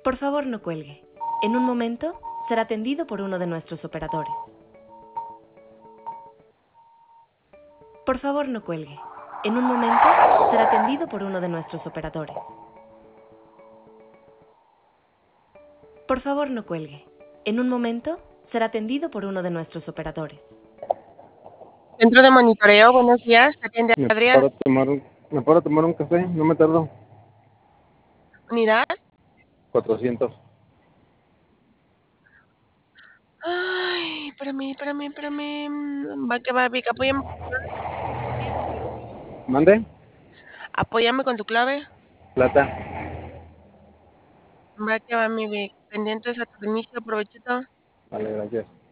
Por favor, no cuelgue. En un momento será atendido por uno de nuestros operadores. Por favor, no cuelgue. En un momento será atendido por uno de nuestros operadores. Por favor, no cuelgue. En un momento será atendido por uno de nuestros operadores. Centro de monitoreo, buenos días. Atiende ¿Me Adrián. puedo tomar un café? No me tardo. Unidad. 400. Ay, espérame. Va que va, Vic, apóyame. ¿Mande? Apóyame con tu clave. Plata. Va que va, mi Vic. Pendientes a tu inicio, provechito. Vale, gracias.